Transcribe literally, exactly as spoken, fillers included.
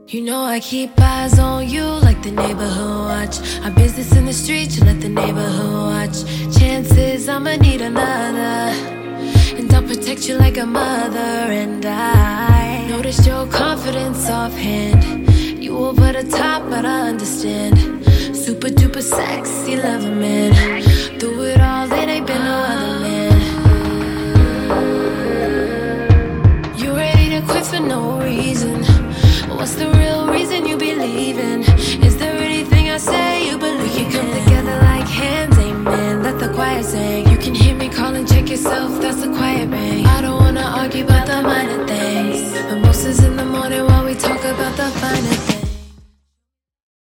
You know I keep eyes on you like the neighborhood watch. Our business in the street, you let the neighborhood watch. Chances I'ma need another, and I'll protect you like a mother. And I noticed your confidence offhand. You over the top, but I understand. Super duper sexy, love a man. Through it all, it ain't been no other man. You ready to quit for no reason? What's the real reason you be leaving? Is there anything I say you believe? We can come together like hands, amen. Let the choir sing. You can hear me calling, check yourself, that's a quiet